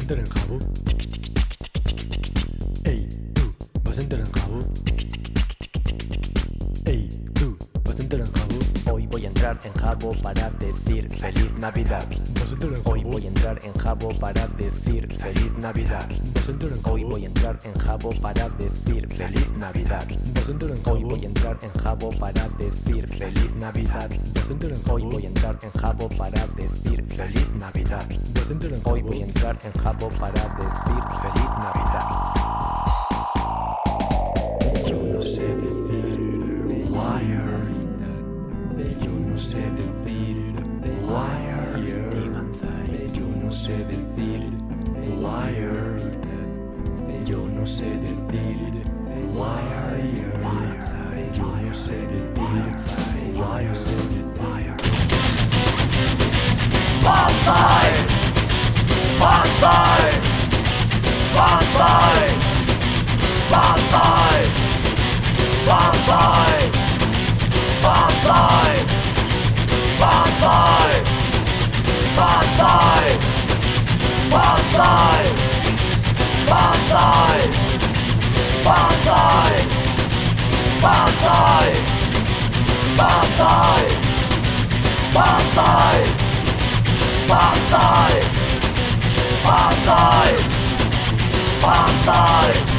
entrar en jabo. Ey, tú, vas a entrar en jabo. Ey, tú, vas a entrar en jabo. Hoy voy a entrar en jabo para decir feliz Navidad. Vas a entrar en jabo. Hoy voy a entrar en jabo para decir feliz Navidad. Vas a entrar en jabo. Hoy voy a entrar en jabo para decir feliz Navidad. Vas a entrar en jabo. Hoy voy a entrar en jabo para decir feliz Navidad. Vas a entrar en jabo. Hoy voy a entrar en jabo para decir feliz Navidad. Vas a entrar en jabo. Hoy voy a entrar en jabo para decir feliz Navidad. Yo no sé decir wire. Yo no sé decir wire. Yo no sé decir wire. Yo no sé decir wire. Yo no sé decir wire. Bonsai! Bonsai! Bonsai! Bonsai! Bonsai! Bonsai! Bonsai! Bonsai! Bonsai! Bonsai! Bonsai! Bonsai! Bonsai! Bonsai! Bonsai! Bonsai! Bonsai!